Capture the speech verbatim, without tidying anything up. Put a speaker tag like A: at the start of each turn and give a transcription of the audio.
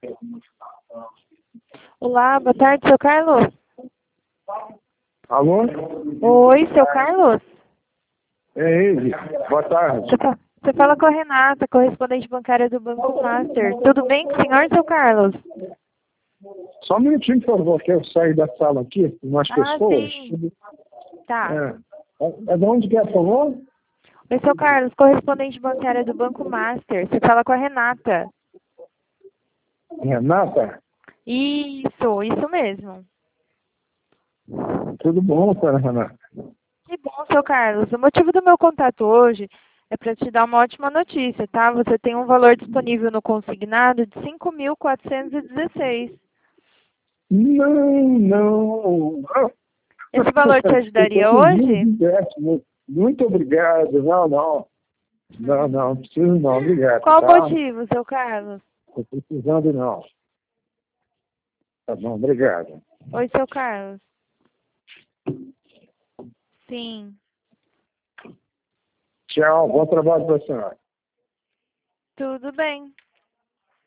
A: Olá, boa tarde, seu Carlos.
B: Alô?
A: Oi, seu Carlos.
B: É ele. Boa tarde.
A: Você, fa- você fala com a Renata, correspondente bancária do Banco Master. Tudo bem com o senhor, seu Carlos?
B: Só um minutinho, por favor, que eu saio da sala aqui com umas
A: Ah,
B: pessoas.
A: sim. Tá.
B: É. É de onde que é, por favor?
A: Oi, seu Carlos, correspondente bancária do Banco Master. Você fala com a Renata.
B: Renata?
A: Isso, isso mesmo.
B: Tudo bom, cara, Renata?
A: Que bom, seu Carlos. O motivo do meu contato hoje é para te dar uma ótima notícia, tá? Você tem um valor disponível no consignado de cinco mil quatrocentos e dezesseis.
B: Não, não.
A: Esse valor te
B: Eu estou
A: ajudaria
B: com mil
A: hoje?
B: décimos. Muito obrigado. Não, não. Não, não, não preciso não. Obrigado,
A: Qual o
B: tá?
A: motivo, seu Carlos?
B: Estou precisando não. Tá bom, obrigado.
A: Oi, seu Carlos. Sim,
B: Tchau, bom trabalho para a senhora.
A: tudo bem.